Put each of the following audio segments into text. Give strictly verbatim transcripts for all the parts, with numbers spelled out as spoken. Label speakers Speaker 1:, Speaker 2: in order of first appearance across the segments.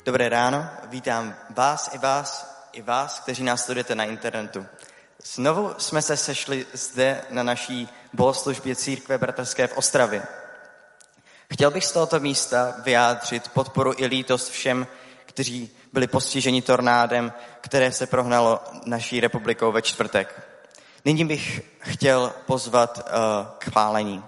Speaker 1: Dobré ráno, vítám vás i vás, i vás, kteří nás studujete na internetu. Znovu jsme se sešli zde na naší bohoslužbě Církve bratrské v Ostravě. Chtěl bych z tohoto místa vyjádřit podporu i lítost všem, kteří byli postiženi tornádem, které se prohnalo naší republikou ve čtvrtek. Nyní bych chtěl pozvat uh, k chválení.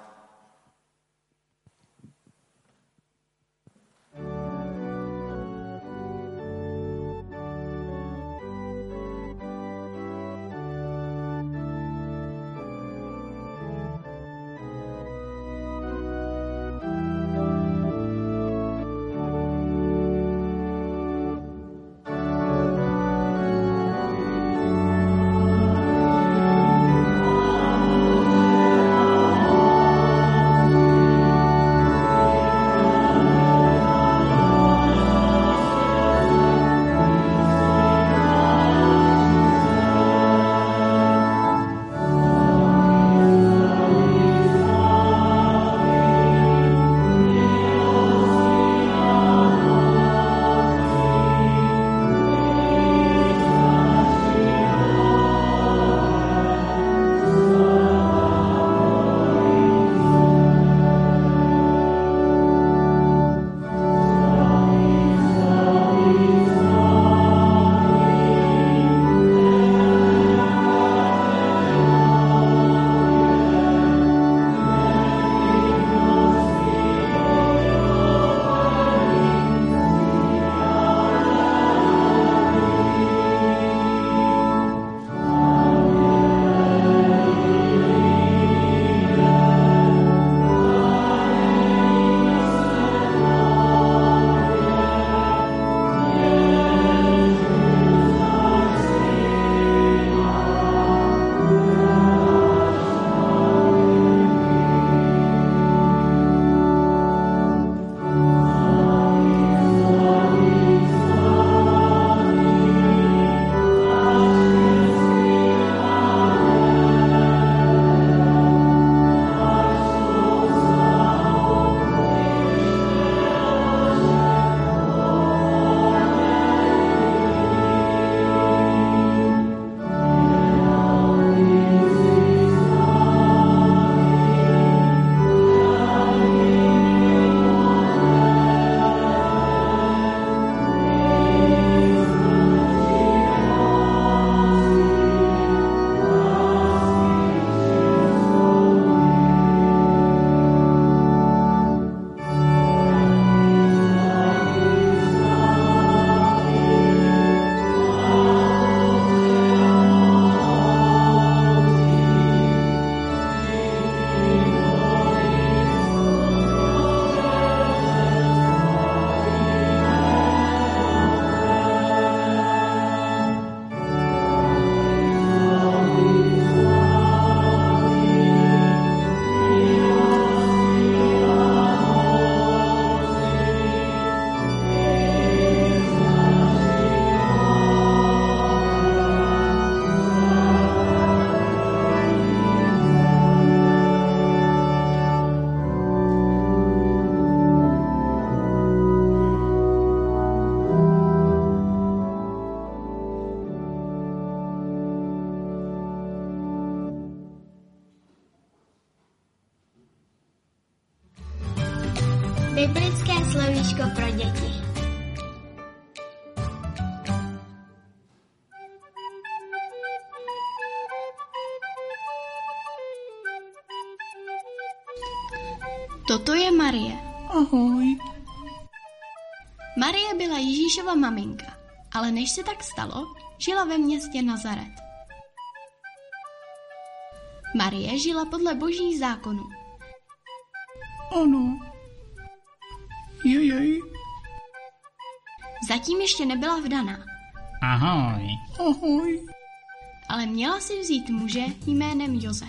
Speaker 2: Biblické slovíčko pro děti.
Speaker 3: Toto je Marie.
Speaker 4: Ahoj.
Speaker 3: Marie byla Ježíšova maminka, ale než se tak stalo, žila ve městě Nazaret. Marie žila podle božích zákonů.
Speaker 4: Ano. Jejej.
Speaker 3: Zatím ještě nebyla vdaná.
Speaker 5: Ahoj.
Speaker 4: Ahoj.
Speaker 3: Ale měla si vzít muže jménem Josef.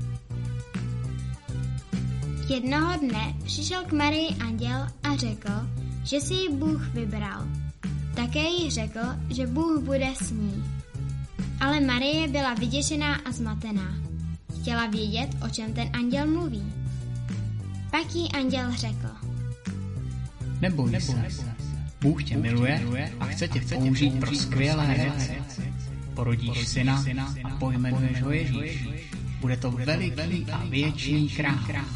Speaker 2: Jednoho dne přišel k Marii anděl a řekl, že si ji Bůh vybral. Také jí řekl, že Bůh bude s ní. Ale Marie byla vyděšená a zmatená. Chtěla vědět, o čem ten anděl mluví. Pak jí anděl řekl:
Speaker 5: Neboj se,
Speaker 4: Bůh tě miluje a chce tě použít pro skvělé věci. Porodíš syna a pojmenuješ ho Ježíš. Bude to veliký a věčný král.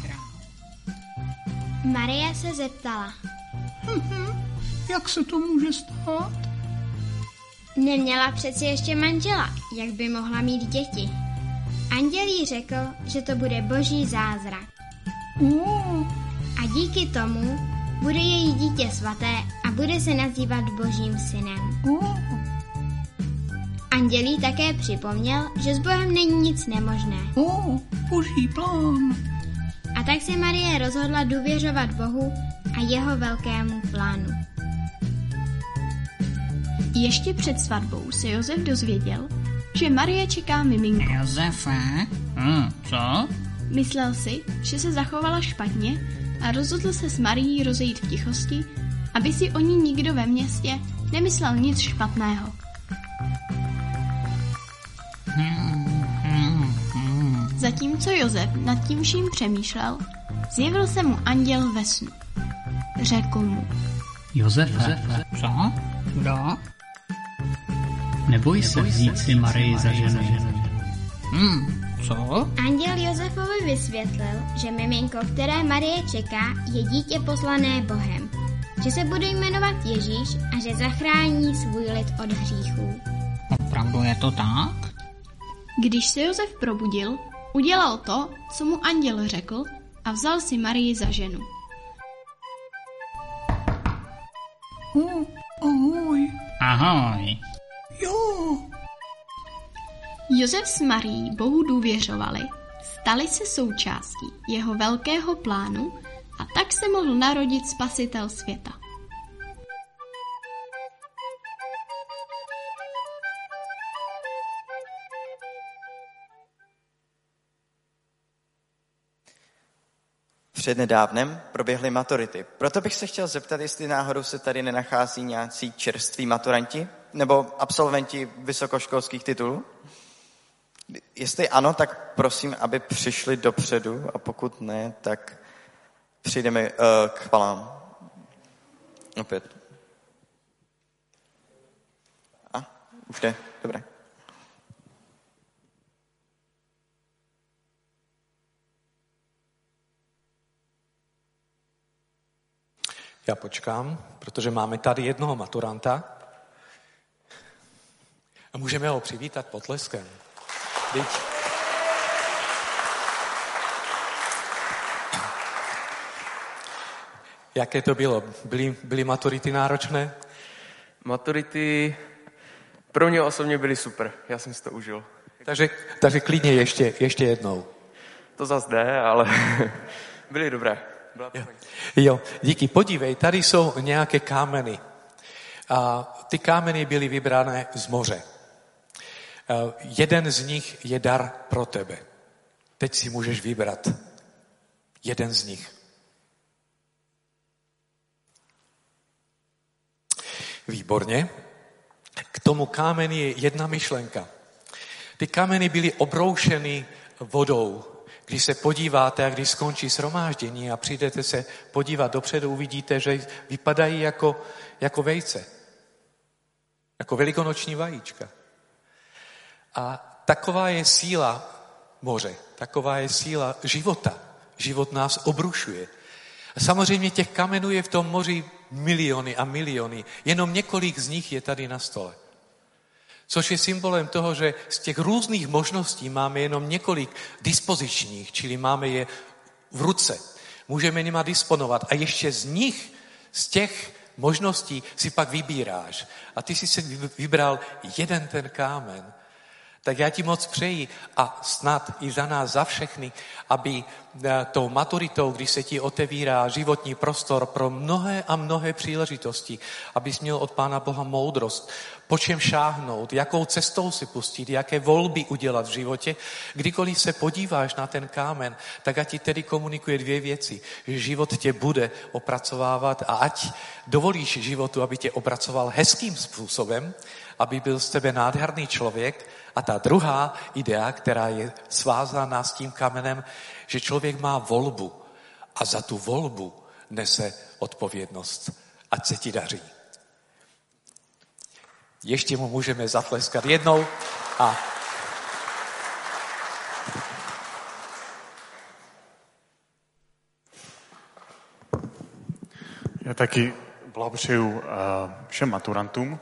Speaker 2: Marie se zeptala.
Speaker 4: Jak se to může stát?
Speaker 2: Neměla přeci ještě manžela, jak by mohla mít děti. Anděl jí řekl, že to bude boží zázrak.
Speaker 4: Uh.
Speaker 2: A díky tomu bude její dítě svaté a bude se nazývat Božím synem.
Speaker 4: Uh.
Speaker 2: Anděl jí také připomněl, že s Bohem není nic nemožné.
Speaker 4: Uh. Boží plán.
Speaker 2: A tak se Marie rozhodla důvěřovat Bohu a jeho velkému plánu.
Speaker 3: Ještě před svatbou se Josef dozvěděl, že Marie čeká miminko.
Speaker 4: Josefe? Hm, co?
Speaker 3: Myslel si, že se zachovala špatně a rozhodl se s Marií rozejít v tichosti, aby si o ní nikdo ve městě nemyslel nic špatného. Zatímco Josef nad tím vším přemýšlel, zjevil se mu anděl ve snu. Řekl mu:
Speaker 4: Josefe, Josefe. Co? Kdo? Neboj se vzít si Marii za ženu. Hm, co?
Speaker 2: Anděl Josefovi vysvětlil, že miminko, které Marie čeká, je dítě poslané Bohem, že se bude jmenovat Ježíš a že zachrání svůj lid od hříchů.
Speaker 4: Opravdu je to tak?
Speaker 3: Když se Josef probudil, udělal to, co mu anděl řekl, a vzal si Marii za ženu.
Speaker 4: Uh, ahoj. Ahoj. Jo.
Speaker 3: Josef s Marií Bohu důvěřovali, stali se součástí jeho velkého plánu a tak se mohl narodit Spasitel světa.
Speaker 1: Přednedávnem proběhly maturity. Proto bych se chtěl zeptat, jestli náhodou se tady nenachází nějací čerství maturanti nebo absolventi vysokoškolských titulů. Jestli ano, tak prosím, aby přišli dopředu, a pokud ne, tak přijdeme uh, k chvalám. Opět. A, už jde, dobré.
Speaker 5: Já počkám, protože máme tady jednoho maturanta a můžeme ho přivítat potleskem. Teď. Jaké to bylo? Byly, byly maturity náročné?
Speaker 6: Maturity pro mě osobně byly super. Já jsem si to užil.
Speaker 5: Takže, takže klidně ještě, ještě jednou.
Speaker 6: To zas jde, ale byly dobré.
Speaker 5: Jo. jo, díky. Podívej, tady jsou nějaké kámeny. A ty kámeny byly vybrané z moře. A jeden z nich je dar pro tebe. Teď si můžeš vybrat jeden z nich. Výborně. K tomu kámeni je jedna myšlenka. Ty kámeny byly obroušeny vodou. Když se podíváte a když skončí shromáždění a přijdete se podívat dopředu, uvidíte, že vypadají jako, jako vejce. Jako velikonoční vajíčka. A taková je síla moře. Taková je síla života. Život nás obrušuje. A samozřejmě těch kamenů je v tom moři miliony a miliony. Jenom několik z nich je tady na stole. Což je symbolem toho, že z těch různých možností máme jenom několik dispozičních, čili máme je v ruce. Můžeme nima disponovat a ještě z nich, z těch možností si pak vybíráš. A ty jsi si vybral jeden ten kámen. Tak já ti moc přeji a snad i za nás, za všechny, aby tou maturitou, když se ti otevírá životní prostor pro mnohé a mnohé příležitosti, abys měl od Pána Boha moudrost, po čem šáhnout, jakou cestou si pustit, jaké volby udělat v životě. Kdykoliv se podíváš na ten kámen, tak ať ti tedy komunikuje dvě věci. Že život tě bude opracovávat a ať dovolíš životu, aby tě opracoval hezkým způsobem, aby byl z tebe nádherný člověk. A ta druhá idea, která je svázána s tím kamenem, že člověk má volbu a za tu volbu nese odpovědnost. Ať se ti daří. Ještě mu můžeme zatleskat jednou a
Speaker 7: Já taky blahopřeju uh, všem maturantům.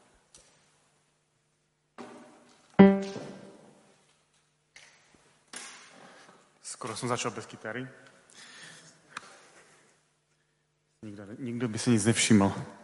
Speaker 7: Skoro jsem začal bez kytary. Nikdo, nikdo by si nic nevšiml.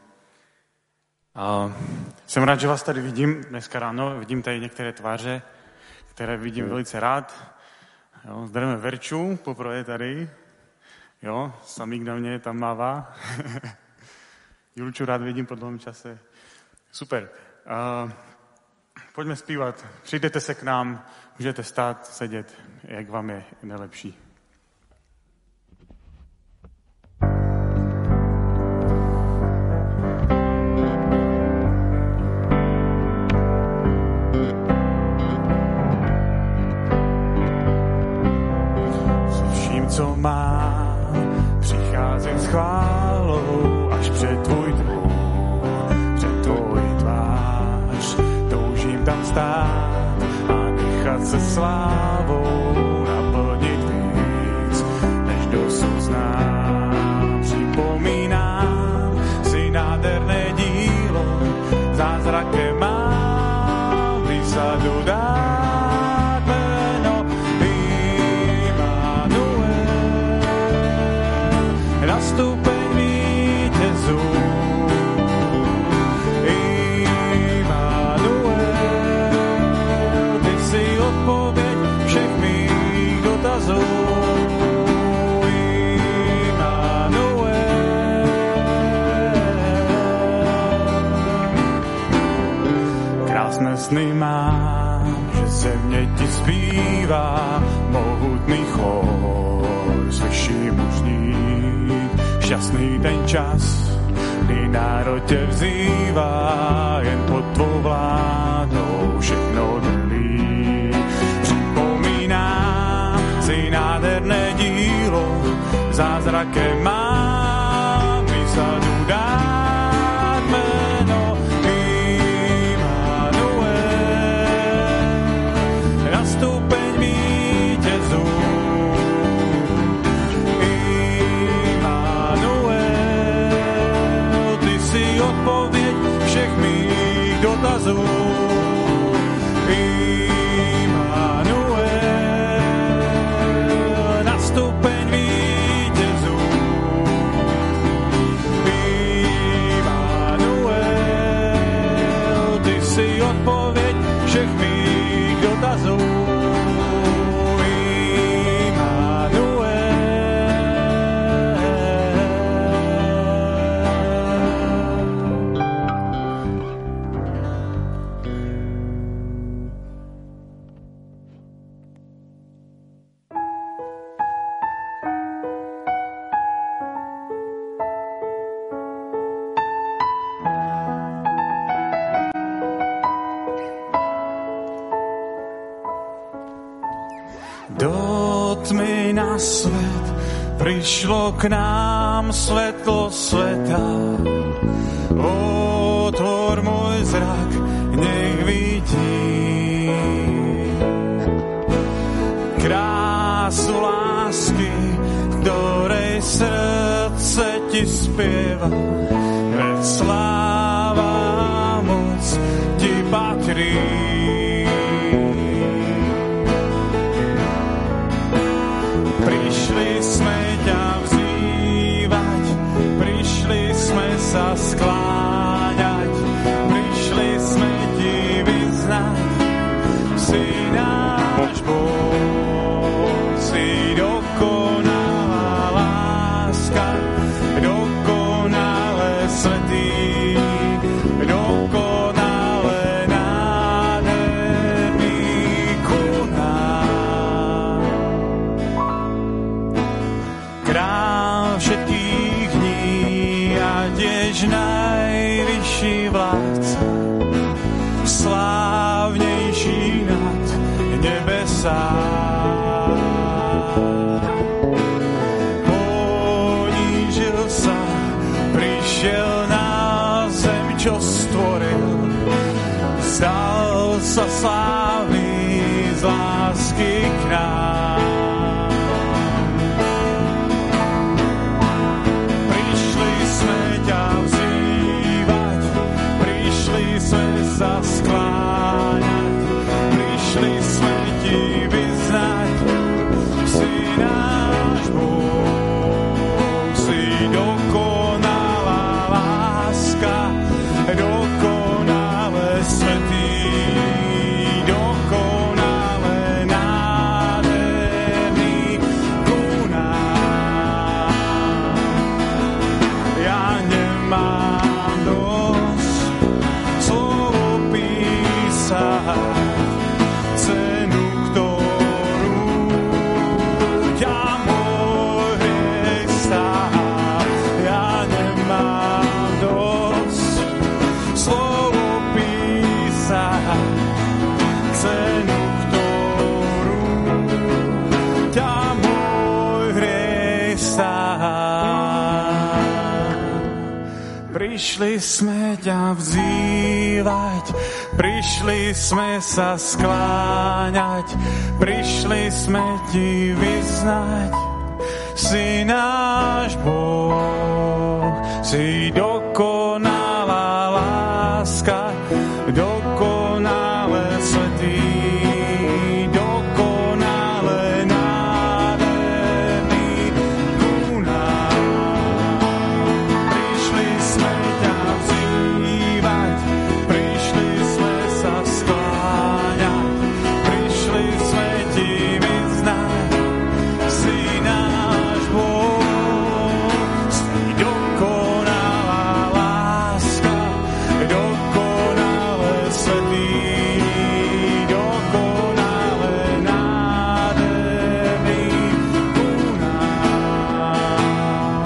Speaker 7: Uh, jsem rád, že vás tady vidím dneska ráno. Vidím tady některé tváře, které vidím velice rád. Jo, zdravíme Verču, poprvé tady. Jo, Samík na mě tam mává. Julču rád vidím po dlouhém čase. Super. Uh, pojďme zpívat. Přijdete se k nám, můžete stát, sedět, jak vám je nejlepší. Se vším, co mám, přicházím s chválou až před tvůj trůn, před tvoji tvář. Toužím tam stát a nechat se slávou naplnit víc, než dosud znám. Připomínám si nádherné dílo, zázrakem mám výsadu dát jméno Immanuel. Nastupeň vítězů Immanuel, ty jsi odpověď všech mých dotazů. Krásné sny mám, že země ti zpívá, mohutný chor, slyším už znít. Šťastný ten čas, kdy národ tě vzývá, jen pod tvou vládou všechno dobrý. Připomínám si nádherné dílo, zázrakem mám výsadu dát jméno Immanuel. Nastupeň vítězů Immanuel, ty jsi odpověď všech mých dotazů. Immanuel, nastupeň vítězů. Immanuel, ty jsi odpověď všech mých dotazů. Do tmy na svět přišlo k nám světlo světa. Otvor můj zrak, nech vidí krásu lásky, ktorej srdce ti zpěvá. Veď sláva a moc ti patrí. Prišli sme ťa vzývať, prišli sme sa skláňať, prišli sme ti vyznať, si náš Boh, si dokonalá láska, dokonale svätý, dokonale nádherný konán. Král všetkých dní a tiež najvyšší vládca, slávnejší nad nebesá. Ponížil sa, prišiel na zem, čo stvoril, sa slávny z lásky k nám. Prišli sme ťa vzývať, prišli sme sa skláňať, prišli sme ti vyznať, si náš Boh, si dokonalá láska, dokonale svätý, dokonale nádherný ku nám. Ja nemám dosť slov opísať cenu, ktorú ťa môj hriech stál. Ja nemám dosť slov opísať cenu, ktorú ťa môj hriech stál. Prišli sme ťa vzývať, prišli sme sa skláňať, prišli sme ti vyznať, si náš Boh, si dokonalá láska, dokonale svätý, dokonale nádherný ku nám. Prišli sme ťa vzývať, prišli sme sa skláňať, prišli sme ti vyznať, si náš Boh, si dokonalá láska, dokonale svätý, dokonale nádherný ku nám.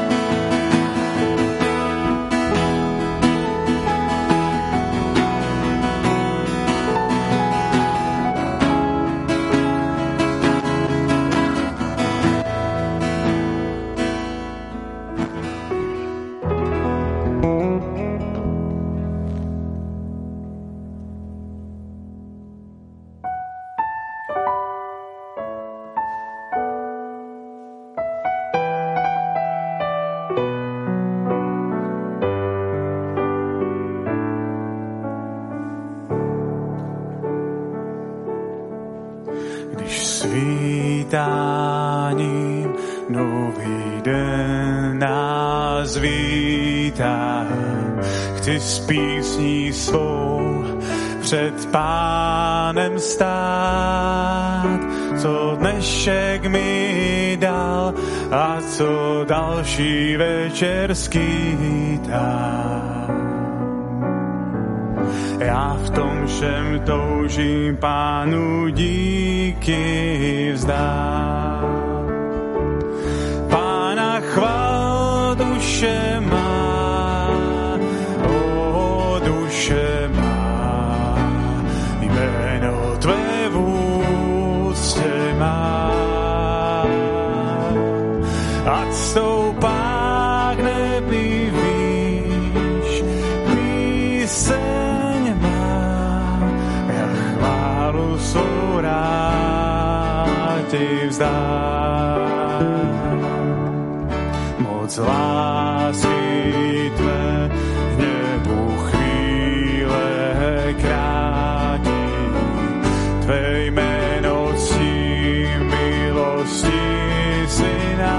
Speaker 7: Když svítáním nový den nás vítá, chci s písní svou před Pánem stát, co dnešek mi dal a co další večer skýtá. Já v tom všem toužím Pánu díky vzdát. Pána chvál duše má, o duše má, jméno tvé v úctě má. Ať stoupá k nebi výš, píseň má, ja chválu svou rád ti vzdám. Moc lásky tvé v nebu chvíle krátí, tvé jméno ctí milosti syna.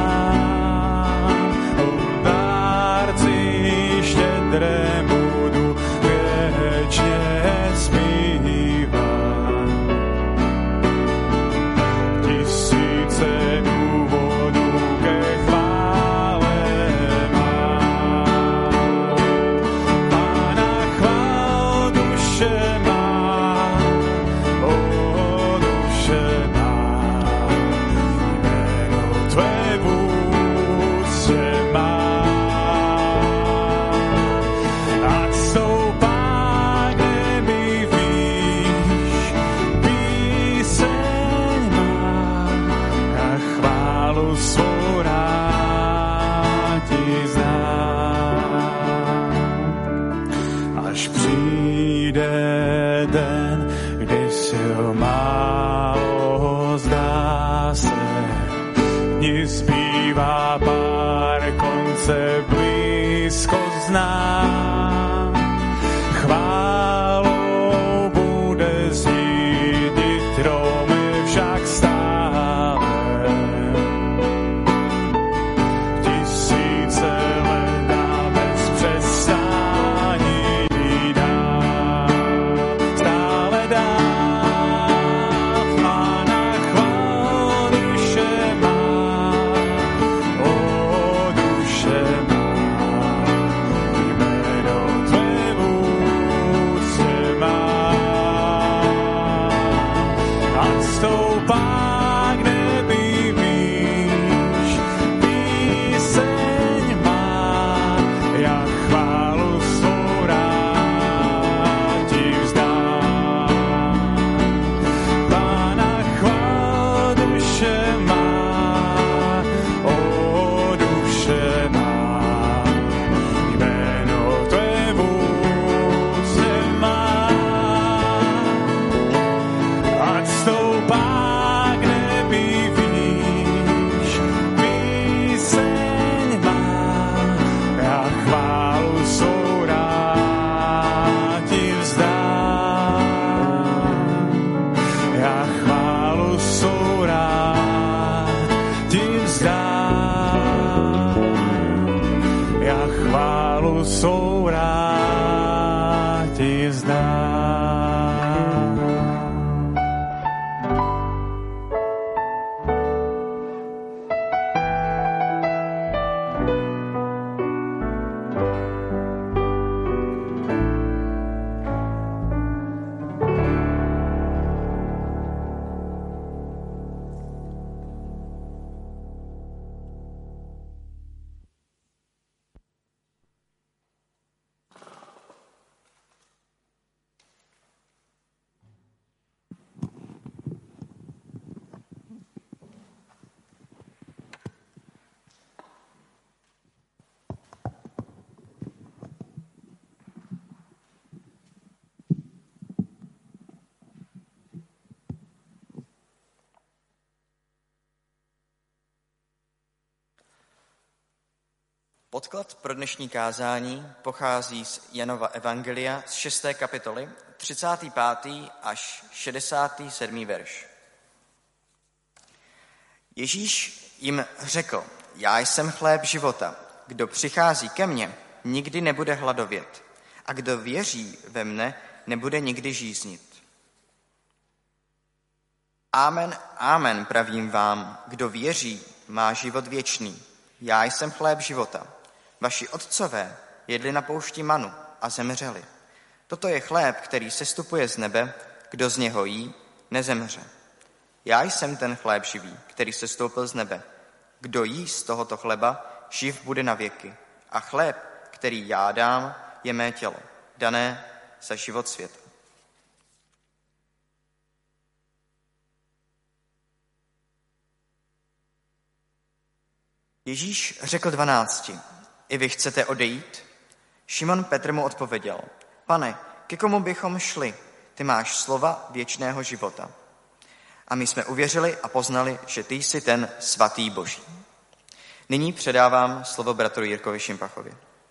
Speaker 7: O dárci štědré budu věčně zpívat. Tisíce důvodů ke chvále mám. Pána chvál duše má, o duše má, jméno tvé vůle málo zdá se, dní zbývá pár, konce blízko znám. Chválou bude znít nitromy však stále. Tisíce let a bez přestání dá, stále dá. A na chvál duše má, o duše má, jméno tvé vůdce má. Ať stoupá k nebi výš, píseň má, jak chválu svou rád ti vzdám. Pána chvál duše má, o duše má, jméno tvé vůdce má. Ať stoupá k nebi výš, píseň má, já chválu svou rád ti vzdám. Já chválu svou rád ti vzdám. Já chválu svou rád ti vzdám.
Speaker 1: Podklad pro dnešní kázání pochází z Janova evangelia z šesté kapitoly, třicátý pátý až šedesátý sedmý verš. Ježíš jim řekl, já jsem chléb života, kdo přichází ke mně, nikdy nebude hladovět, a kdo věří ve mne, nebude nikdy žíznit. Amen, amen, pravím vám, kdo věří, má život věčný. Já jsem chléb života. Vaši otcové jedli na poušti manu a zemřeli. Toto je chléb, který sestupuje z nebe, kdo z něho jí, nezemře. Já jsem ten chléb živý, který sestoupil z nebe. Kdo jí z tohoto chleba, živ bude na věky. A chléb, který já dám, je mé tělo, dané za život světa. Ježíš řekl dvanácti, i vy chcete odejít? Šimon Petr mu odpověděl, pane, ke komu bychom šli? Ty máš slova věčného života. A my jsme uvěřili a poznali, že ty jsi ten svatý Boží. Nyní předávám slovo bratru Jirkovi Šimpachovi.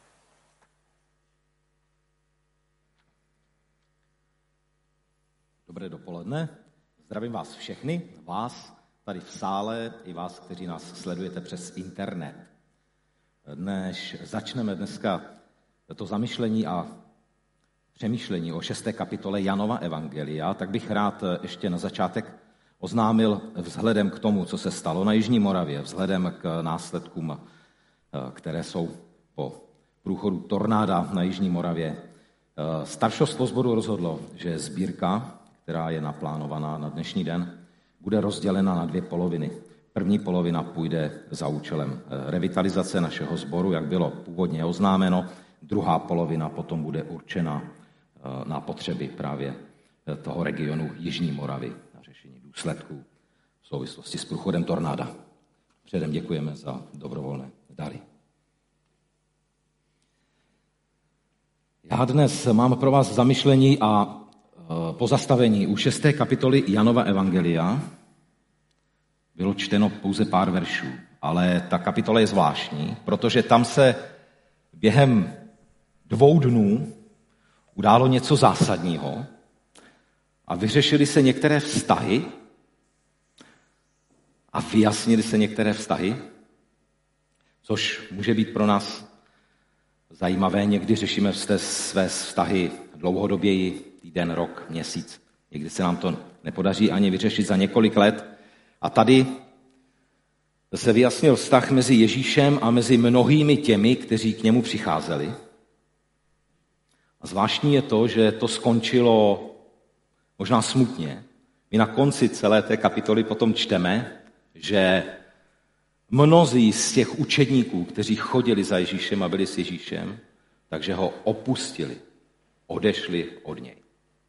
Speaker 8: Dobré dopoledne. Zdravím vás všechny, vás tady v sále i vás, kteří nás sledujete přes internet. Než začneme dneska to zamyšlení a přemýšlení o šesté kapitole Janova evangelia, tak bych rád ještě na začátek oznámil vzhledem k tomu, co se stalo na Jižní Moravě, vzhledem k následkům, které jsou po průchodu tornáda na Jižní Moravě. Staršostvo sboru rozhodlo, že sbírka, která je naplánovaná na dnešní den, bude rozdělena na dvě poloviny. První polovina půjde za účelem revitalizace našeho sboru, jak bylo původně oznámeno. Druhá polovina potom bude určena na potřeby právě toho regionu Jižní Moravy, na řešení důsledků v souvislosti s průchodem tornáda. Předem děkujeme za dobrovolné dary. Já dnes mám pro vás zamyšlení a pozastavení u šesté kapitoly Janova evangelia bylo čteno pouze pár veršů, ale ta kapitola je zvláštní, protože tam se během dvou dnů událo něco zásadního a vyřešily se některé vztahy a vyjasnily se některé vztahy, což může být pro nás zajímavé. Někdy řešíme své vztahy dlouhodoběji, týden, rok, měsíc. Někdy se nám to nepodaří ani vyřešit za několik let. A tady se vyjasnil vztah mezi Ježíšem a mezi mnohými těmi, kteří k němu přicházeli. A zvláštní je to, že to skončilo možná smutně. My na konci celé té kapitoly potom čteme, že mnozí z těch učedníků, kteří chodili za Ježíšem a byli s Ježíšem, takže ho opustili, odešli od něj.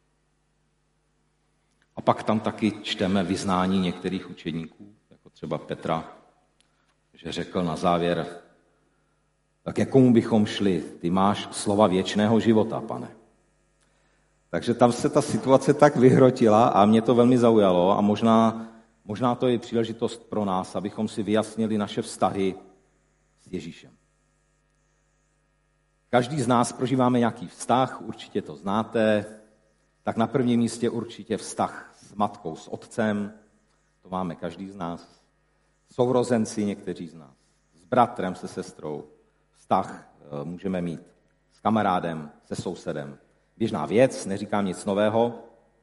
Speaker 8: A pak tam taky čteme vyznání některých učedníků, jako třeba Petra, že řekl na závěr, tak jakomu bychom šli? Ty máš slova věčného života, pane. Takže tam se ta situace tak vyhrotila a mě to velmi zaujalo a možná, možná to je příležitost pro nás, abychom si vyjasnili naše vztahy s Ježíšem. Každý z nás prožíváme nějaký vztah, určitě to znáte, tak na prvním místě určitě vztah s matkou, s otcem, to máme každý z nás, sourozenci někteří z nás, s bratrem, se sestrou, vztah můžeme mít s kamarádem, se sousedem. Běžná věc, neříkám nic nového.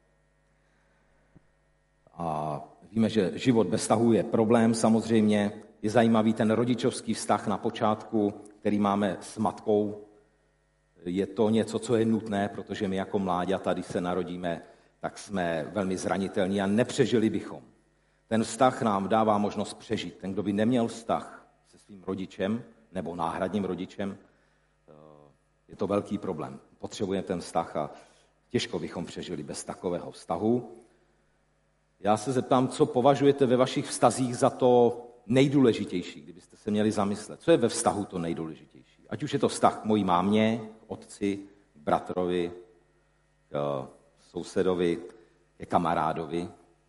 Speaker 8: A víme, že život bez vztahu je problém samozřejmě. Je zajímavý ten rodičovský vztah na počátku, který máme s matkou. Je to něco, co je nutné, protože my jako mláďata, když se narodíme, tak jsme velmi zranitelní a nepřežili bychom. Ten vztah nám dává možnost přežít. Ten, kdo by neměl vztah se svým rodičem nebo náhradním rodičem, je to velký problém. Potřebujeme ten vztah a těžko bychom přežili bez takového vztahu. Já se zeptám, co považujete ve vašich vztazích za to nejdůležitější, kdybyste se měli zamyslet. Co je ve vztahu to nejdůležitější? Ať už je to vztah k mojí mámě, k otci, k bratrovi, k sousedovi, ke kamarádovi.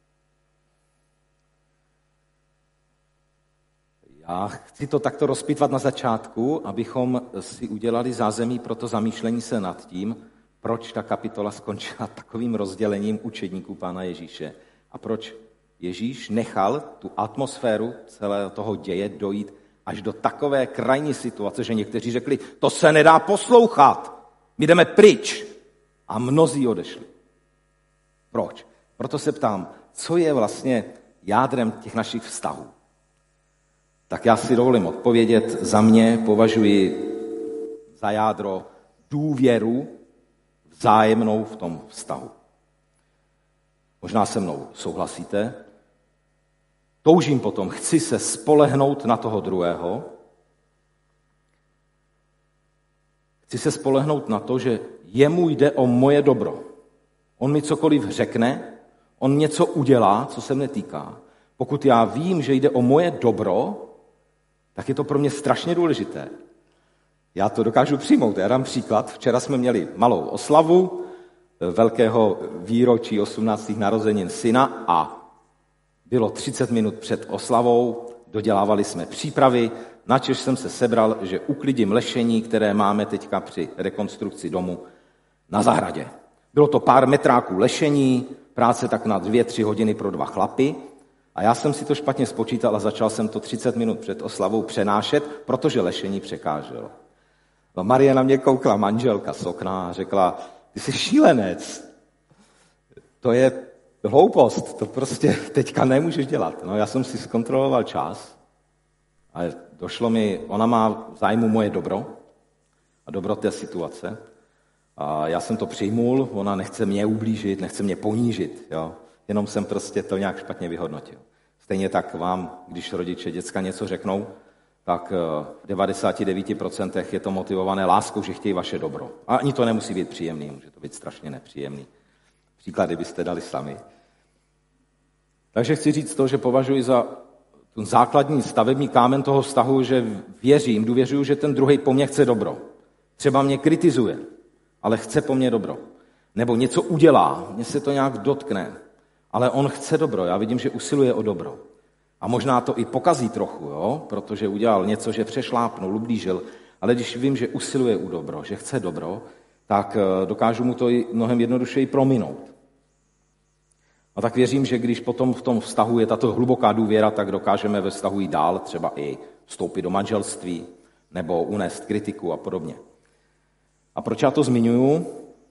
Speaker 8: Já chci to takto rozpitvat na začátku, abychom si udělali zázemí pro to zamýšlení se nad tím, proč ta kapitola skončila takovým rozdělením učedníků Pána Ježíše a proč Ježíš nechal tu atmosféru celého toho děje dojít až do takové krajní situace, že někteří řekli, to se nedá poslouchat, my jdeme pryč. A mnozí odešli. Proč? Proto se ptám, co je vlastně jádrem těch našich vztahů? Tak já si dovolím odpovědět. Za mě považuji za jádro důvěru vzájemnou v tom vztahu. Možná se mnou souhlasíte. Toužím potom, chci se spolehnout na toho druhého. Chci se spolehnout na to, že jemu jde o moje dobro. On mi cokoliv řekne, on něco udělá, co se mne týká. Pokud já vím, že jde o moje dobro, tak je to pro mě strašně důležité. Já to dokážu přijmout. Já dám příklad. Včera jsme měli malou oslavu velkého výročí osmnáctých narozenin syna a bylo třicet minut před oslavou, dodělávali jsme přípravy, načež jsem se sebral, že uklidím lešení, které máme teďka při rekonstrukci domu na zahradě. Bylo to pár metráků lešení, práce tak na dvě, tři hodiny pro dva chlapy a já jsem si to špatně spočítal a začal jsem to třicet minut před oslavou přenášet, protože lešení překáželo. No, Marie na mě koukla, manželka z okna, a řekla, ty jsi šílenec, to je hloupost, to prostě teďka nemůžeš dělat. No, já jsem si zkontroloval čas a došlo mi, ona má v zájmu moje dobro a dobro té situace. A já jsem to přijmul, ona nechce mě ublížit, nechce mě ponížit, jo. Jenom jsem prostě to nějak špatně vyhodnotil. Stejně tak vám, když rodiče děcka něco řeknou, tak v devadesát devět procent je to motivované láskou, že chtějí vaše dobro. A ani to nemusí být příjemný, může to být strašně nepříjemný. Příklady byste dali sami. Takže chci říct to, že považuji za ten základní stavební kámen toho vztahu, že věřím, důvěřuju, že ten druhý po mně chce dobro. Třeba mě kritizuje, ale chce po mně dobro. nebo něco udělá, mě se to nějak dotkne, ale on chce dobro, já vidím, že usiluje o dobro. A možná to i pokazí trochu, jo? Protože udělal něco, že přešlápnul, ublížil, ale když vím, že usiluje o dobro, že chce dobro, tak dokážu mu to i mnohem jednodušeji prominout. A tak věřím, že když potom v tom vztahu je tato hluboká důvěra, tak dokážeme ve vztahu jít dál, třeba i vstoupit do manželství, nebo unést kritiku a podobně. A proč já to zmiňuju?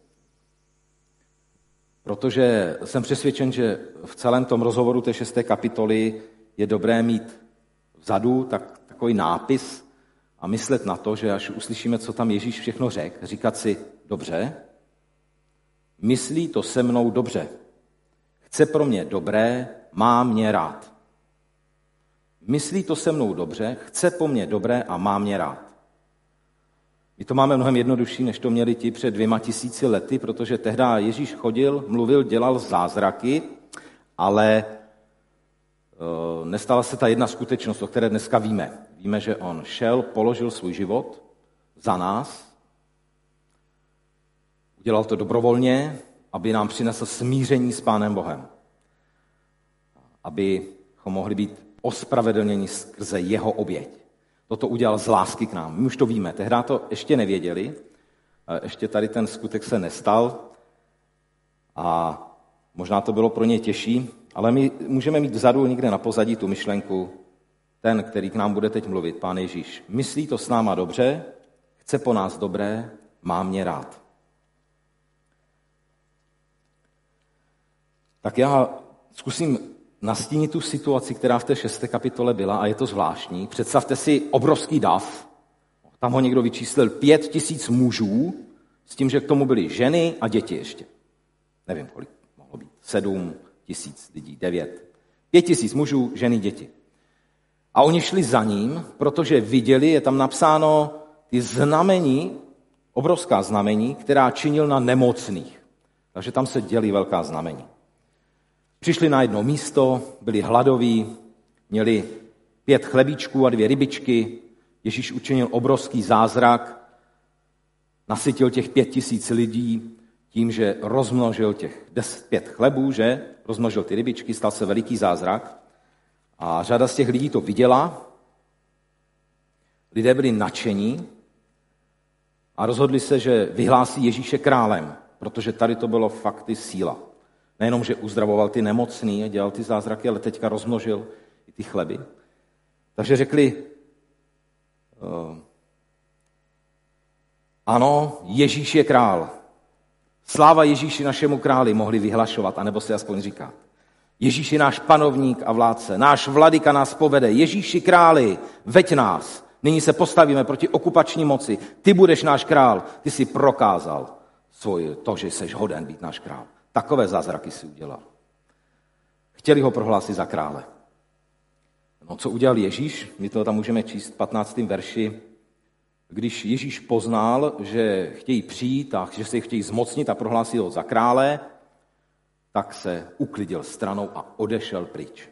Speaker 8: Protože jsem přesvědčen, že v celém tom rozhovoru té šesté kapitoly je dobré mít vzadu tak, takový nápis a myslet na to, že až uslyšíme, co tam Ježíš všechno řekl, říkat si, dobře, myslí to se mnou dobře, chce pro mě dobré, má mě rád. Myslí to se mnou dobře, chce po mně dobré a má mě rád. My to máme mnohem jednodušší, než to měli ti před dvěma tisíci lety, protože tehdy Ježíš chodil, mluvil, dělal zázraky, ale e, nestala se ta jedna skutečnost, o které dneska víme. Víme, že on šel, položil svůj život za nás, udělal to dobrovolně, aby nám přinesl smíření s Pánem Bohem. Abychom mohli být ospravedlněni skrze jeho oběť. Toto udělal z lásky k nám. My už to víme. Tehdy to ještě nevěděli. Ještě tady ten skutek se nestal. A možná to bylo pro ně těžší. Ale my můžeme mít vzadu někde na pozadí tu myšlenku. Ten, který k nám bude teď mluvit, Pán Ježíš, myslí to s náma dobře, chce po nás dobré, má mě rád. Tak já zkusím nastínit tu situaci, která v té šesté kapitole byla, a je to zvláštní. Představte si obrovský dav. Tam ho někdo vyčíslil pět tisíc mužů, s tím, že k tomu byly ženy a děti ještě. Nevím, kolik mohlo být. Sedm tisíc lidí, devět. Pět tisíc mužů, ženy, děti. A oni šli za ním, protože viděli, je tam napsáno, ty znamení, obrovská znamení, která činil na nemocných. Takže tam se dělí velká znamení. Přišli na jedno místo, byli hladoví, měli pět chlebíčků a dvě rybičky. Ježíš učinil obrovský zázrak, nasytil těch pět tisíc lidí tím, že rozmnožil těch deset, pět chlebů, že? Rozmnožil ty rybičky, stal se veliký zázrak. A řada z těch lidí to viděla. Lidé byli nadšení a rozhodli se, že vyhlásí Ježíše králem, protože tady to bylo fakt síla. Nejenom, že uzdravoval ty nemocný a dělal ty zázraky, ale teďka rozmnožil i ty chleby. Takže řekli, uh, ano, Ježíš je král. Sláva Ježíši našemu králi mohli vyhlašovat, anebo si aspoň říkat. Ježíš je náš panovník a vládce, náš vladyka nás povede. Ježíši králi, veď nás. Nyní se postavíme proti okupační moci. Ty budeš náš král, ty jsi prokázal svoj, to, že jsi hoden být náš král. Takové zázraky si udělal. Chtěli ho prohlásit za krále. No, co udělal Ježíš? My to tam můžeme číst v patnáctém verši. Když Ježíš poznal, že chtějí přijít a že se chtějí zmocnit a prohlásit ho za krále, tak se uklidil stranou a odešel pryč.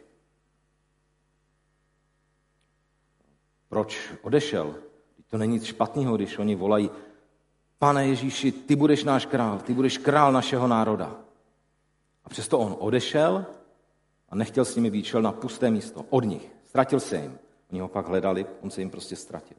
Speaker 8: Proč odešel? To není nic špatného, když oni volají, Pane Ježíši, ty budeš náš král, ty budeš král našeho národa. A přesto on odešel a nechtěl s nimi být, šel na pusté místo, od nich. Ztratil se jim. Oni ho pak hledali, on se jim prostě ztratil.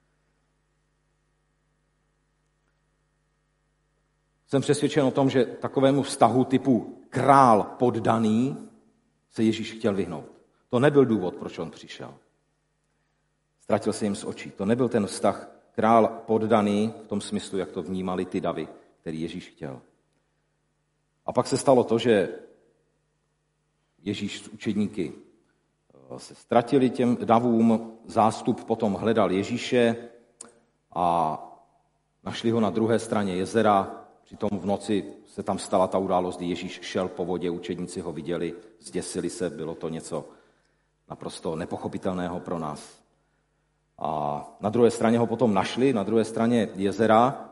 Speaker 8: Jsem přesvědčen o tom, že takovému vztahu typu král poddaný se Ježíš chtěl vyhnout. To nebyl důvod, proč on přišel. Ztratil se jim z očí. To nebyl ten vztah král poddaný v tom smyslu, jak to vnímali ty davy, který Ježíš chtěl. A pak se stalo to, že Ježíš s učedníky se ztratili těm davům, zástup potom hledal Ježíše a našli ho na druhé straně jezera. Přitom v noci se tam stala ta událost, kdy Ježíš šel po vodě, učedníci ho viděli, zděsili se, bylo to něco naprosto nepochopitelného pro nás. A na druhé straně ho potom našli, na druhé straně jezera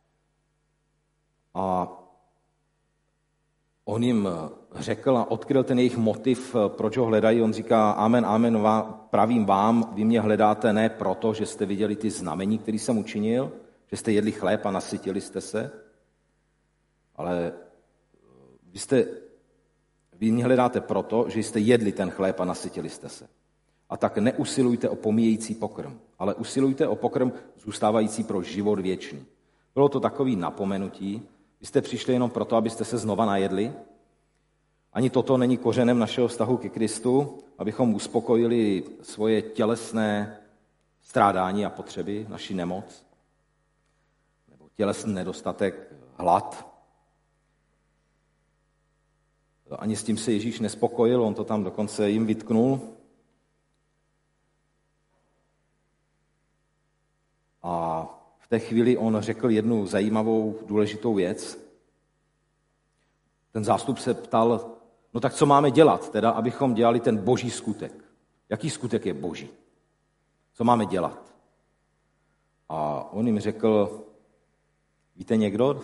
Speaker 8: a on jim řekl a odkryl ten jejich motiv, proč ho hledají. On říká, amen, amen, pravím vám, vy mě hledáte ne proto, že jste viděli ty znamení, které jsem učinil, že jste jedli chléb a nasytili jste se, ale vy, jste, vy mě hledáte proto, že jste jedli ten chléb a nasytili jste se. A tak neusilujte o pomíjející pokrm, ale usilujte o pokrm zůstávající pro život věčný. Bylo to takový napomenutí. Vy jste přišli jenom proto, abyste se znova najedli. Ani toto není kořenem našeho vztahu ke Kristu, abychom uspokojili svoje tělesné strádání a potřeby, naši nemoc, nebo tělesný nedostatek, hlad. Ani s tím se Ježíš nespokojil, on to tam dokonce jim vytknul. A v té chvíli on řekl jednu zajímavou, důležitou věc. Ten zástup se ptal, no tak co máme dělat, teda, abychom dělali ten boží skutek. Jaký skutek je boží? Co máme dělat? A on jim řekl, víte někdo?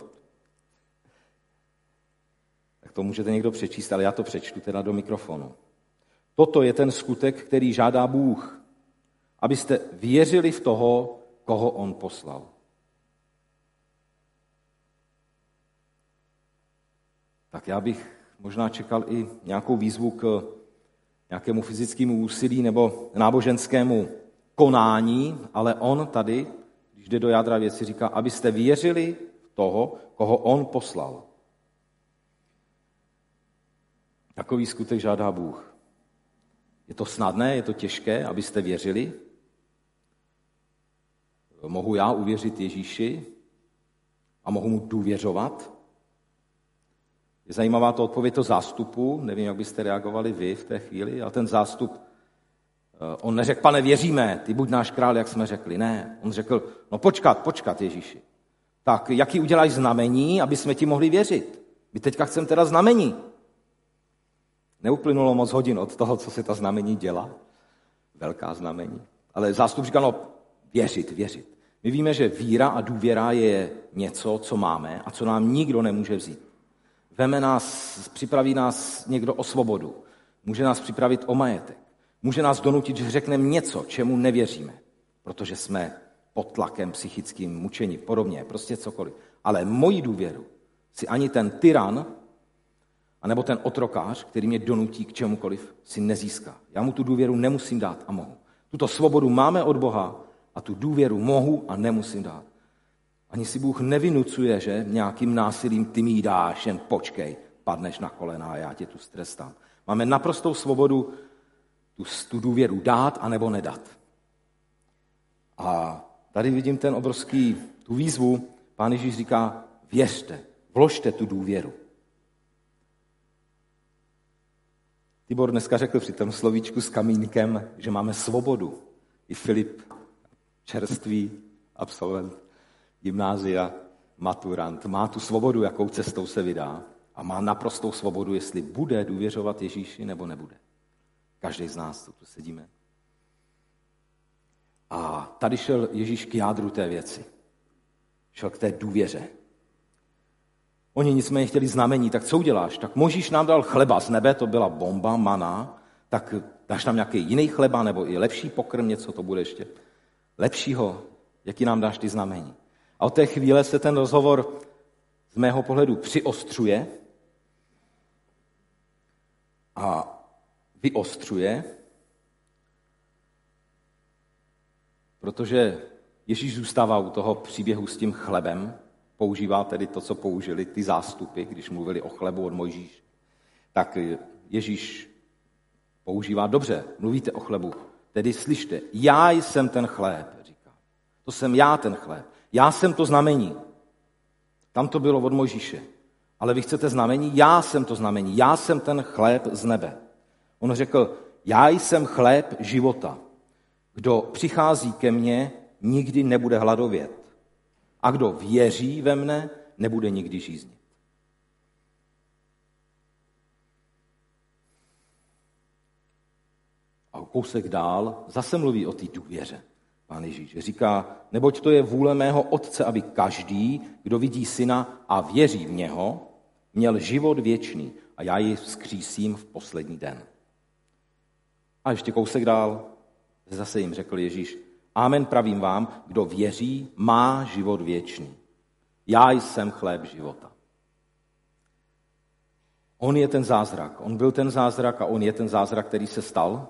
Speaker 8: Tak to můžete někdo přečíst, ale já to přečtu teda do mikrofonu. Toto je ten skutek, který žádá Bůh, abyste věřili v toho, koho on poslal. Tak já bych možná čekal i nějakou výzvu k nějakému fyzickému úsilí nebo náboženskému konání, ale on tady, když jde do jádra věci, říká, abyste věřili v toho, koho on poslal. Takový skutek žádá Bůh. Je to snadné, je to těžké, abyste věřili. Mohu já uvěřit Ježíši a mohu mu důvěřovat? Je zajímavá to odpověď to zástupu, nevím, jak byste reagovali vy v té chvíli, ale ten zástup, on neřekl, pane, věříme, ty buď náš král, jak jsme řekli. Ne, on řekl, no počkat, počkat, Ježíši. Tak jaký uděláš znamení, aby jsme ti mohli věřit? My teďka chceme teda znamení. Neuplynulo moc hodin od toho, co se ta znamení dělá. Velká znamení. Ale zástup říkal, no věřit, věřit. My víme, že víra a důvěra je něco, co máme a co nám nikdo nemůže vzít. Veme nás, připraví nás někdo o svobodu. Může nás připravit o majetek. Může nás donutit, že řekneme něco, čemu nevěříme. Protože jsme pod tlakem psychickým mučení, podobně, prostě cokoliv. Ale moji důvěru si ani ten tyran, anebo ten otrokář, který mě donutí k čemukoliv, si nezíská. Já mu tu důvěru nemusím dát a mohu. Tuto svobodu máme od Boha a tu důvěru mohu a nemusím dát. Ani si Bůh nevynucuje, že nějakým násilím ty mi dáš, jen počkej, padneš na kolena a já tě tu strestám. Máme naprostou svobodu tu, tu důvěru dát a nebo nedat. A tady vidím ten obrovský, tu výzvu, Pán Ježíš říká, věřte, vložte tu důvěru. Tibor dneska řekl při tom slovíčku s kamínkem, že máme svobodu. I Filip, čerstvý absolvent gymnázia, maturant, má tu svobodu, jakou cestou se vydá a má naprostou svobodu, jestli bude důvěřovat Ježíši nebo nebude. Každý z nás, co tu sedíme. A tady šel Ježíš k jádru té věci. Šel k té důvěře. Oni nicméně chtěli znamení, tak co uděláš? Tak Mojžíš nám dal chleba z nebe, to byla bomba, mana, tak dáš nám nějaký jiný chleba, nebo i lepší pokrm, něco to bude ještě lepšího, jaký nám dáš ty znamení. A od té chvíle se ten rozhovor z mého pohledu přiostřuje a vyostřuje, protože Ježíš zůstává u toho příběhu s tím chlebem, používá tedy to, co použili ty zástupy, když mluvili o chlebu od Mojžíše. Tak Ježíš používá, dobře, mluvíte o chlebu, tedy slyšte, já jsem ten chléb, říká. To jsem já ten chléb. Já jsem to znamení. Tam to bylo od Mojžíše. Ale vy chcete znamení? Já jsem to znamení. Já jsem ten chléb z nebe. On řekl, já jsem chléb života. Kdo přichází ke mně, nikdy nebude hladovět. A kdo věří ve mne, nebude nikdy žíznit. A kousek dál zase mluví o té důvěře. Pán Ježíš říká, neboť to je vůle mého Otce, aby každý, kdo vidí Syna a věří v něho, měl život věčný a já ji vzkřísím v poslední den. A ještě kousek dál zase jim řekl Ježíš, amen pravím vám, kdo věří, má život věčný. Já jsem chléb života. On je ten zázrak. On byl ten zázrak a on je ten zázrak, který se stal.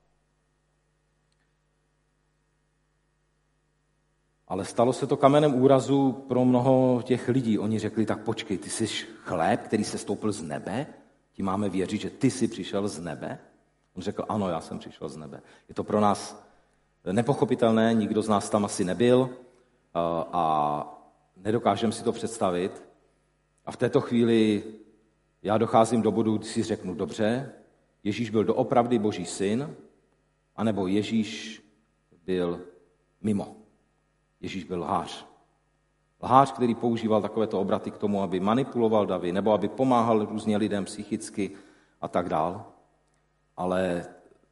Speaker 8: Ale stalo se to kamenem úrazu pro mnoho těch lidí. Oni řekli, tak počkej, ty jsi chléb, který se stoupil z nebe? Ti máme věřit, že ty jsi přišel z nebe? On řekl, ano, já jsem přišel z nebe. Je to pro nás nepochopitelné, nikdo z nás tam asi nebyl a nedokážeme si to představit. A v této chvíli já docházím do bodu, kdy si řeknu, dobře, Ježíš byl doopravdy Boží syn, anebo Ježíš byl mimo. Ježíš byl lhář. Lhář, který používal takovéto obraty k tomu, aby manipuloval davy, nebo aby pomáhal různě lidem psychicky a tak dál. Ale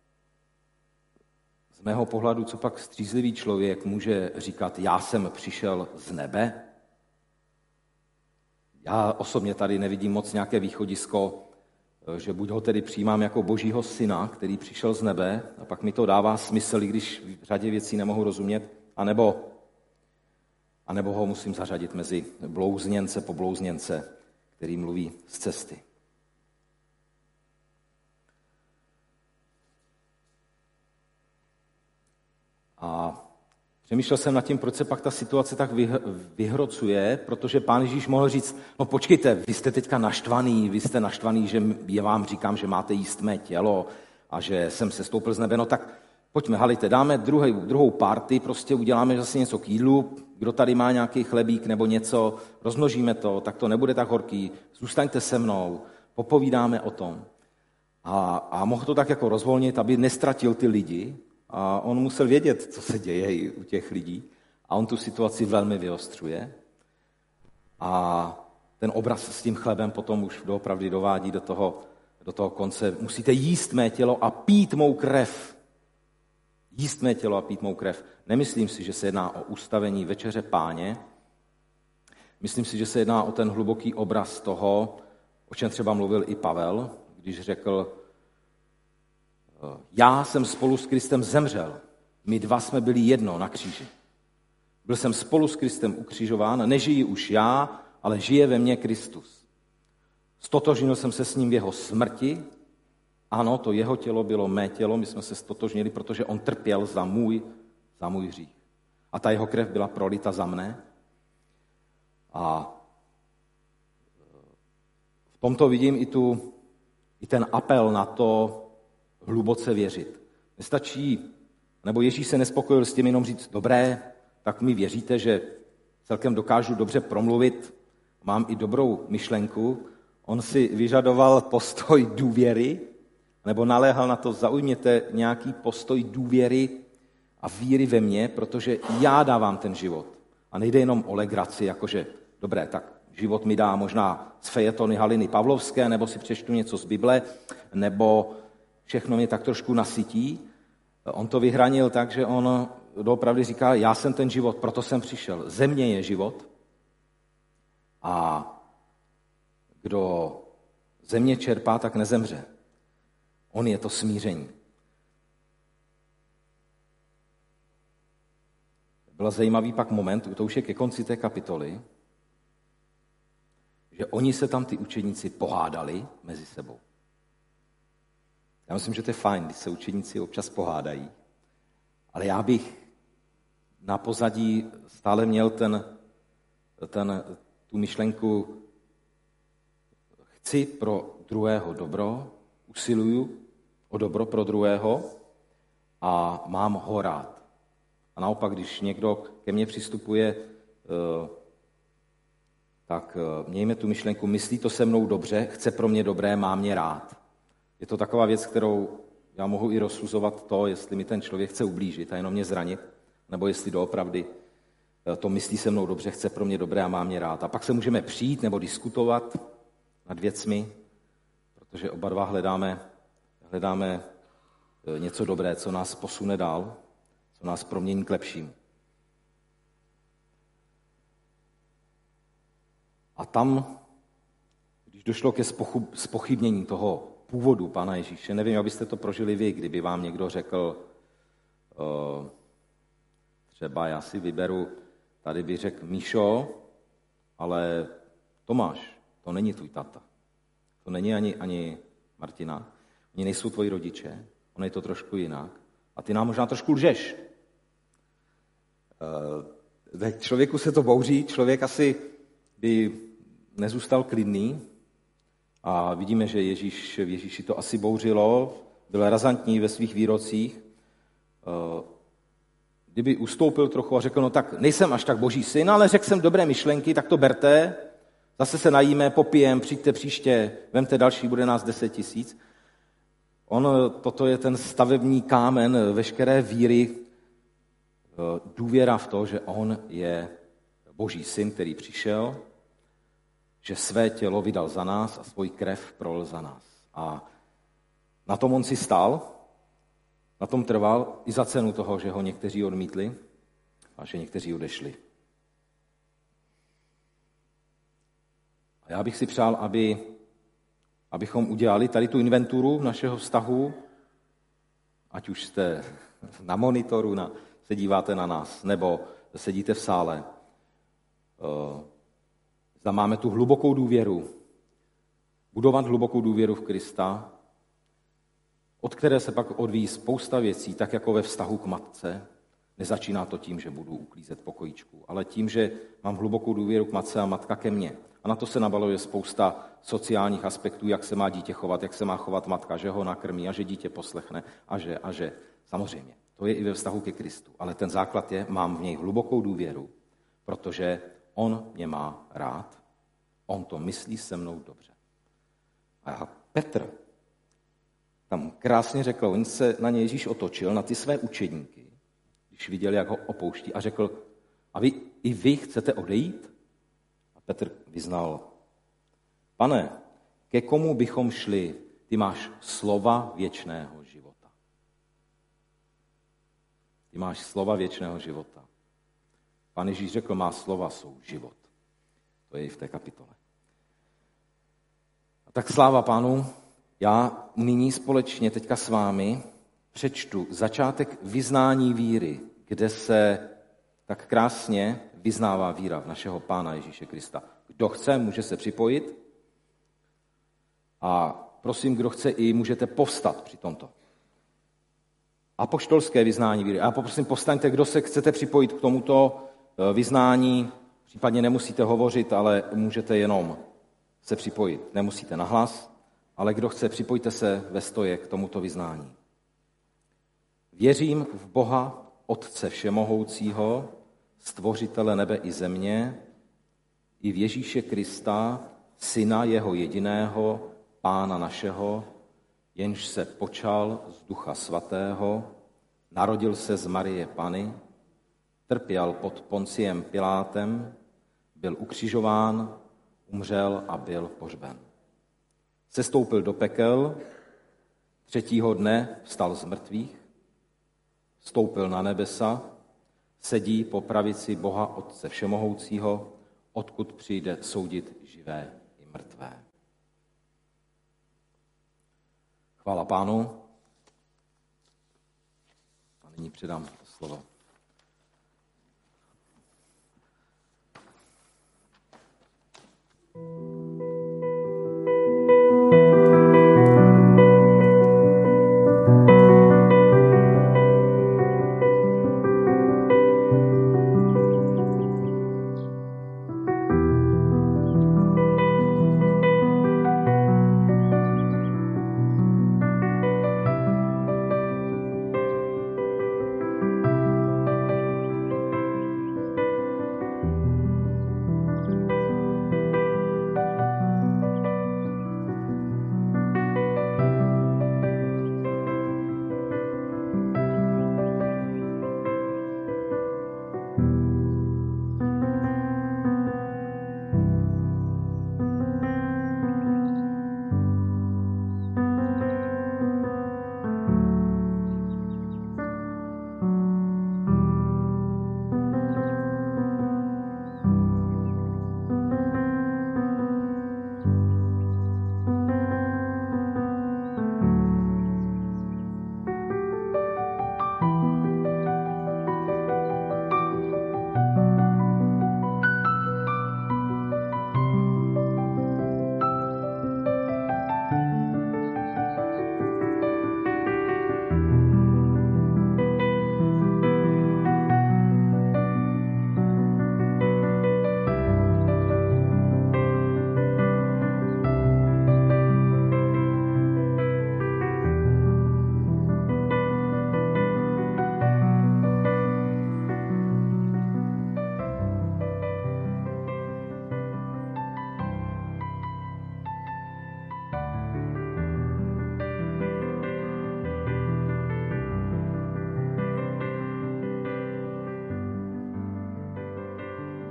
Speaker 8: z mého pohledu, co pak střízlivý člověk může říkat, já jsem přišel z nebe? Já osobně tady nevidím moc nějaké východisko, že buď ho tedy přijímám jako Božího syna, který přišel z nebe, a pak mi to dává smysl, i když v řadě věcí nemohu rozumět, anebo, anebo ho musím zařadit mezi blouzněnce po blouzněnce, který mluví z cesty. A přemýšlel jsem nad tím, proč se pak ta situace tak vyhrocuje, protože Pán Ježíš mohl říct, no počkejte, vy jste teďka naštvaný, vy jste naštvaný, že já vám říkám, že máte jíst mé tělo a že jsem se stoupil z nebe, no tak pojďme, halejte, dáme druhý, druhou party, prostě uděláme zase něco k jídlu, kdo tady má nějaký chlebík nebo něco, rozmnožíme to, tak to nebude tak horký, zůstaňte se mnou, popovídáme o tom. A, a mohl to tak jako rozvolnit, aby nestratil ty lidi, a on musel vědět, co se děje u těch lidí. A on tu situaci velmi vyostřuje. A ten obraz s tím chlebem potom už doopravdy dovádí do toho, do toho konce. Musíte jíst mé tělo a pít mou krev. Jíst mé tělo a pít mou krev. Nemyslím si, že se jedná o ustavení večeře Páně. Myslím si, že se jedná o ten hluboký obraz toho, o čem třeba mluvil i Pavel, když řekl, já jsem spolu s Kristem zemřel. My dva jsme byli jedno na kříži. Byl jsem spolu s Kristem ukřižován, nežiji už já, ale žije ve mně Kristus. Stotožnil jsem se s ním v jeho smrti. Ano, to jeho tělo bylo mé tělo, my jsme se stotožnili, protože on trpěl za můj, za můj hřích. A ta jeho krev byla prolita za mne. A v tomto vidím i, tu, i ten apel na to, hluboce věřit. Nestačí, nebo Ježíš se nespokojil s tím jenom říct, dobré, tak mi věříte, že celkem dokážu dobře promluvit, mám i dobrou myšlenku. On si vyžadoval postoj důvěry, nebo naléhal na to, zaujměte nějaký postoj důvěry a víry ve mně, protože já dávám ten život. A nejde jenom o legraci, jakože, dobré, tak život mi dá možná z fejetony Haliny Pavlovské, nebo si přečtu něco z Bible, nebo všechno mě tak trošku nasytí. On to vyhranil tak, že on doopravdy říká, já jsem ten život, proto jsem přišel. Země je život a kdo země čerpá, tak nezemře. On je to smíření. Byl zajímavý pak moment, to už je ke konci té kapitoly, že oni se tam ty učedníci pohádali mezi sebou. Já myslím, že to je fajn, když se učeníci občas pohádají. Ale já bych na pozadí stále měl ten, ten, tu myšlenku, chci pro druhého dobro, usiluju o dobro pro druhého a mám ho rád. A naopak, když někdo ke mně přistupuje, tak mějme tu myšlenku, myslí to se mnou dobře, chce pro mě dobré, má mě rád. Je to taková věc, kterou já mohu i rozsuzovat to, jestli mi ten člověk chce ublížit a jenom mě zranit, nebo jestli doopravdy to myslí se mnou dobře, chce pro mě dobré a má mě rád. A pak se můžeme přijít nebo diskutovat nad věcmi, protože oba dva hledáme, hledáme něco dobré, co nás posune dál, co nás promění k lepšímu. A tam, když došlo ke zpochybnění toho původu Pána Ježíše, nevím, abyste to prožili vy, kdyby vám někdo řekl, uh, třeba já si vyberu, tady by řekl Míšo, ale Tomáš, to není tvůj tata. To není ani, ani Martina. Oni nejsou tvoji rodiče. Ono je to trošku jinak. A ty nám možná trošku lžeš. E, člověku se to bouří, člověk asi by nezůstal klidný. A vidíme, že Ježíš, v Ježíši to asi bouřilo, byl razantní ve svých výrocích. Kdyby ustoupil trochu a řekl, no tak nejsem až tak boží syn, ale řekl jsem dobré myšlenky, tak to berte, zase se najíme, popijem, přijďte příště, vemte další, bude nás deset tisíc. On, toto je ten stavební kámen veškeré víry, důvěra v to, že on je boží syn, který přišel, že své tělo vydal za nás a svůj krev prolil za nás. A na tom on si stál, na tom trval i za cenu toho, že ho někteří odmítli a že někteří odešli. A já bych si přál, aby, abychom udělali tady tu inventuru našeho vztahu, ať už jste na monitoru, na, se díváte na nás, nebo sedíte v sále. Zda máme tu hlubokou důvěru, budovat hlubokou důvěru v Krista, od které se pak odvíjí spousta věcí, tak jako ve vztahu k matce. Nezačíná to tím, že budu uklízet pokojíčku, ale tím, že mám hlubokou důvěru k matce a matka ke mně. A na to se nabaluje spousta sociálních aspektů, jak se má dítě chovat, jak se má chovat matka, že ho nakrmí a že dítě poslechne a že, a že. Samozřejmě, to je i ve vztahu ke Kristu. Ale ten základ je, mám v něj hlubokou důvěru, protože on mě má rád, on to myslí se mnou dobře. A Petr tam krásně řekl, on se na ně Ježíš otočil, na ty své učedníky, když viděli, jak ho opouští, a řekl, a vy, i vy chcete odejít? A Petr vyznal, Pane, ke komu bychom šli? Ty máš slova věčného života. Ty máš slova věčného života. Pán Ježíš řekl, má slova jsou život. To je i v té kapitole. A tak sláva Pánu, já nyní společně teďka s vámi přečtu začátek vyznání víry, kde se tak krásně vyznává víra v našeho Pána Ježíše Krista. Kdo chce, může se připojit a prosím, kdo chce, i můžete povstat při tomto. Apoštolské vyznání víry. A poprosím, povstaňte, kdo se chcete připojit k tomuto vyznání, případně nemusíte hovořit, ale můžete jenom se připojit. Nemusíte nahlas, ale kdo chce, připojte se ve stoje k tomuto vyznání. Věřím v Boha, Otce všemohoucího, stvořitele nebe i země, i v Ježíše Krista, Syna jeho jediného, Pána našeho, jenž se počal z Ducha Svatého, narodil se z Marie Panny, trpěl pod Ponciem Pilátem, byl ukřižován, umřel a byl pohřben. Sestoupil do pekel, třetího dne vstal z mrtvých, vstoupil na nebesa, sedí po pravici Boha Otce všemohoucího, odkud přijde soudit živé i mrtvé. Chvála Pánu. A nyní předám slovo.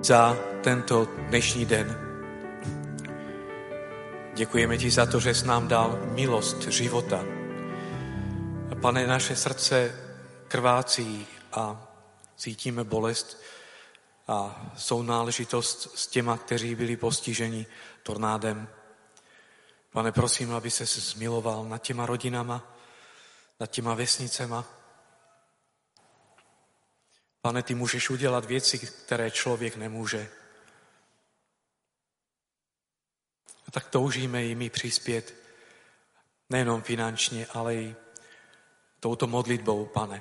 Speaker 5: za tento dnešní den. Děkujeme ti za to, že jsi nám dal milost života. A Pane, naše srdce krvácí a cítíme bolest a sounáležitost s těma, kteří byli postiženi tornádem. Pane, prosím, aby se zmiloval nad těma rodinama, nad těma vesnicema. Pane, ty můžeš udělat věci, které člověk nemůže. A tak toužíme i my přispět, nejenom finančně, ale i touto modlitbou, Pane.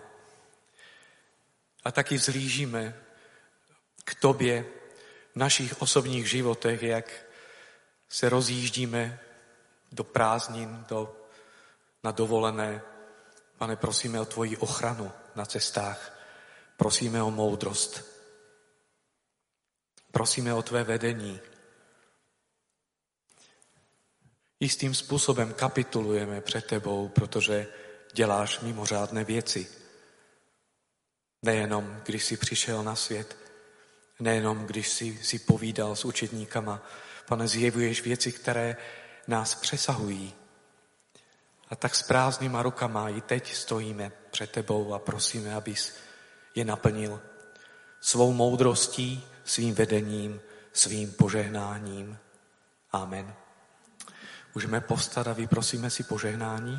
Speaker 5: A taky vzlížíme k tobě v našich osobních životech, jak se rozjíždíme do prázdnin, do, na dovolené. Pane, prosíme o tvoji ochranu na cestách. Prosíme o moudrost. Prosíme o tvé vedení. Jistým způsobem kapitulujeme před tebou, protože děláš mimořádné věci. Nejenom, když jsi přišel na svět, nejenom, když jsi si povídal s učedníkama. Pane, zjevuješ věci, které nás přesahují. A tak s prázdnýma rukama i teď stojíme před tebou a prosíme, abys je naplnil svou moudrostí, svým vedením, svým požehnáním. Amen. Můžeme povstat a vyprosíme si požehnání.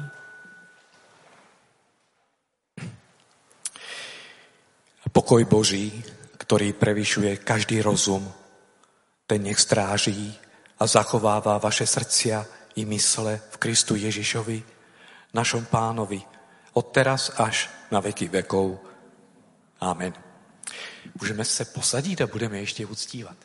Speaker 5: Pokoj Boží, který prevyšuje každý rozum, ten nech stráží a zachovává vaše srdcia i mysle v Kristu Ježišovi, našom Pánovi, od teraz až na veky vekov. Amen. Můžeme se posadit a budeme ještě uctívat.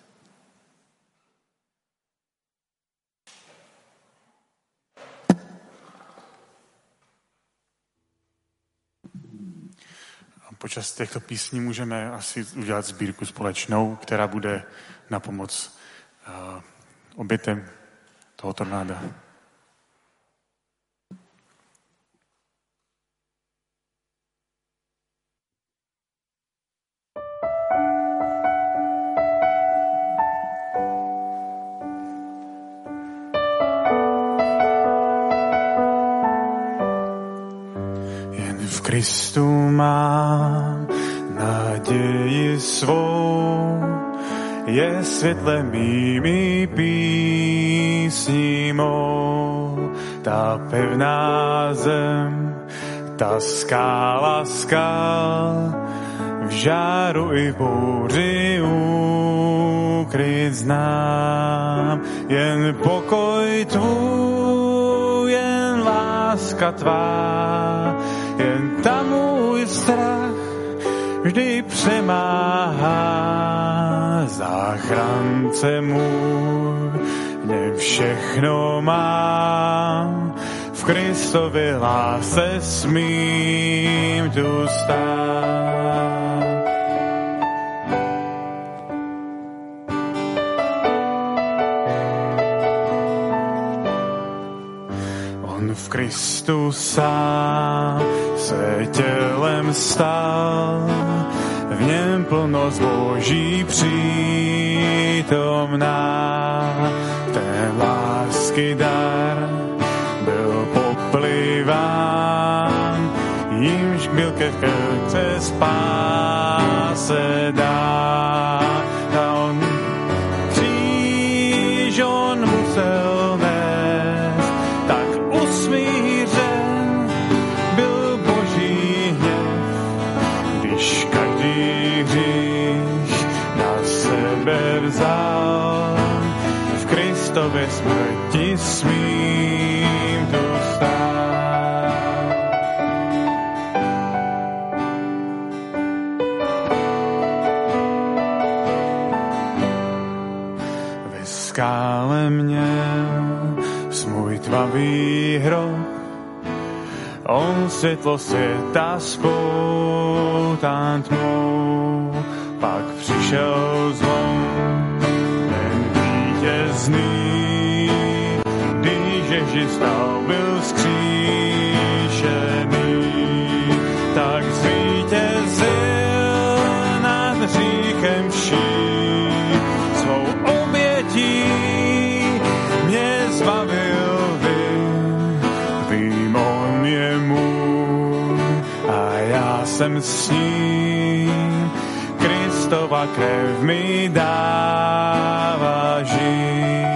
Speaker 7: Počas těchto písní můžeme asi udělat sbírku společnou, která bude na pomoc uh, obětem toho tornáda. V Kristu mám naději svou, je světle mými písní mou. Ta pevná zem, ta skála skal, v žáru i bouři úkryt znám. Jen pokoj tvůj, jen láska tvá, jen tam můj strach vždy přemáhá. Záchrance můj, mě všechno mám, v Kristově lásce smím tu stát. On v Kristu sám se tělem stal, v něm plnost Boží přítomná. Ten lásky dar byl popliván, jímž byl ke krce spáse dá. A on kříž on musel nést, tak usmířen byl Boží hněv, když každý hřích na sebe vzal. V Kristově smrti smím tu stát. Ve skále měl svůj tmavý hrob, on světlo světa spoután tmou. Pak přišel zlom, ten vítězný, když Ježíš stal, byl vzkříšený, tak zvítězil nad hříchem vším. jsem s ním, Kristova krev mi dává žít.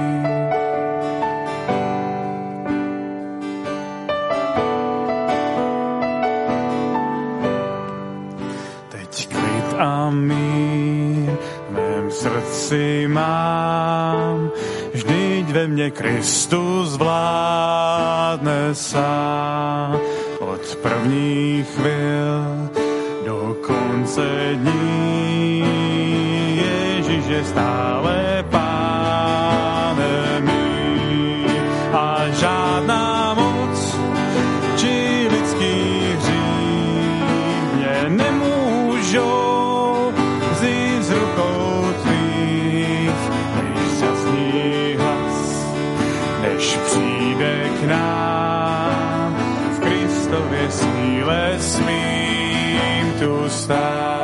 Speaker 7: Teď klid a mír v mém srdci mám, vždyť ve mně Kristus vládne sám. Od prvních chvil do konce dní Ježíš je stále pánem mým a žádná moc či lidský hřích mě nemůžou vzít z rukou tvých, než zazní hlas, než přijde k nám, v Kristově síle smím tu stát.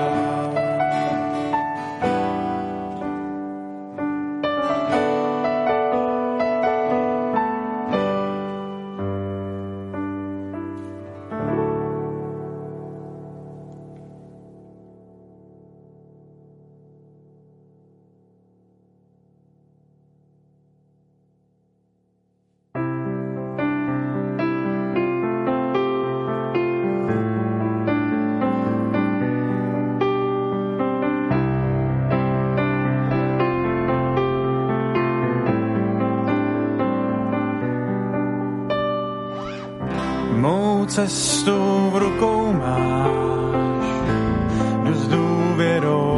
Speaker 7: Cestu v rukou máš, jdu s důvěrou.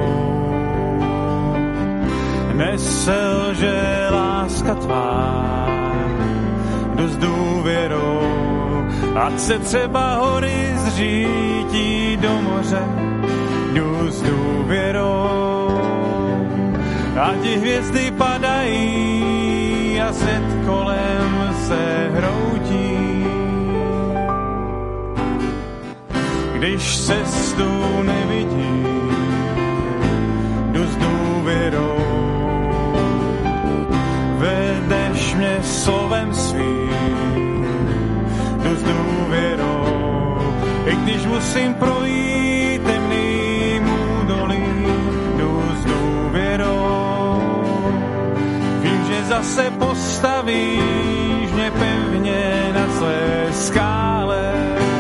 Speaker 7: Neselže láska tvá, jdu s důvěrou. Ať se třeba hory zřítí do moře, jdu s důvěrou. Ať i hvězdy padají a svět kolem se hroutí. Když cestu nevidím, jdu s důvěrou. Vedeš mě slovem svým, jdu s důvěrou. I když musím projít temným údolím, jdu s důvěrou. Vím, že zase postavíš mě pevně na své skále.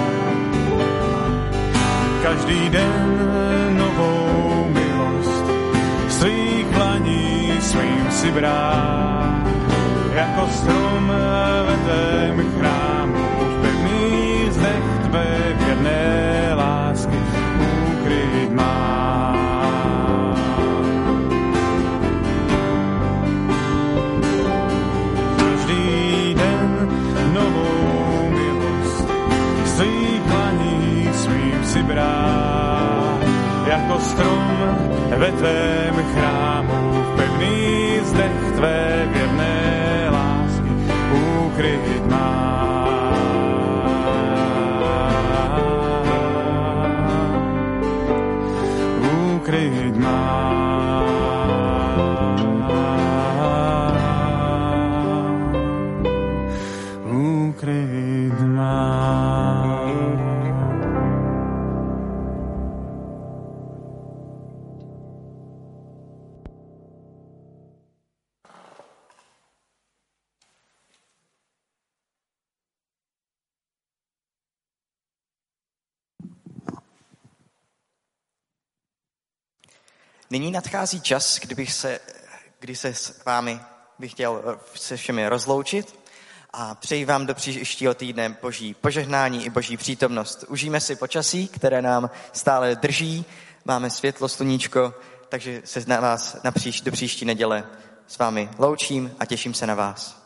Speaker 7: Každý den novou milost svých dlaní svým si brát. Jako strom ve tvém chrámu v pevných zdech tvé věrné lásky ukryt mám. Každý den novou milost svých dlaní svým si brát, jako strom ve tvém chrámu v pevných zdech tvé věrné lásky ukryt mám. Ukryt mám. Ukryt mám.
Speaker 1: Nyní nadchází čas, kdybych se, kdy se s vámi bych chtěl se všemi rozloučit a přeji vám do příštího týdne boží požehnání i boží přítomnost. Užijme si počasí, které nám stále drží, máme světlo, sluníčko, takže se na vás na příš, do příští neděle s vámi loučím a těším se na vás.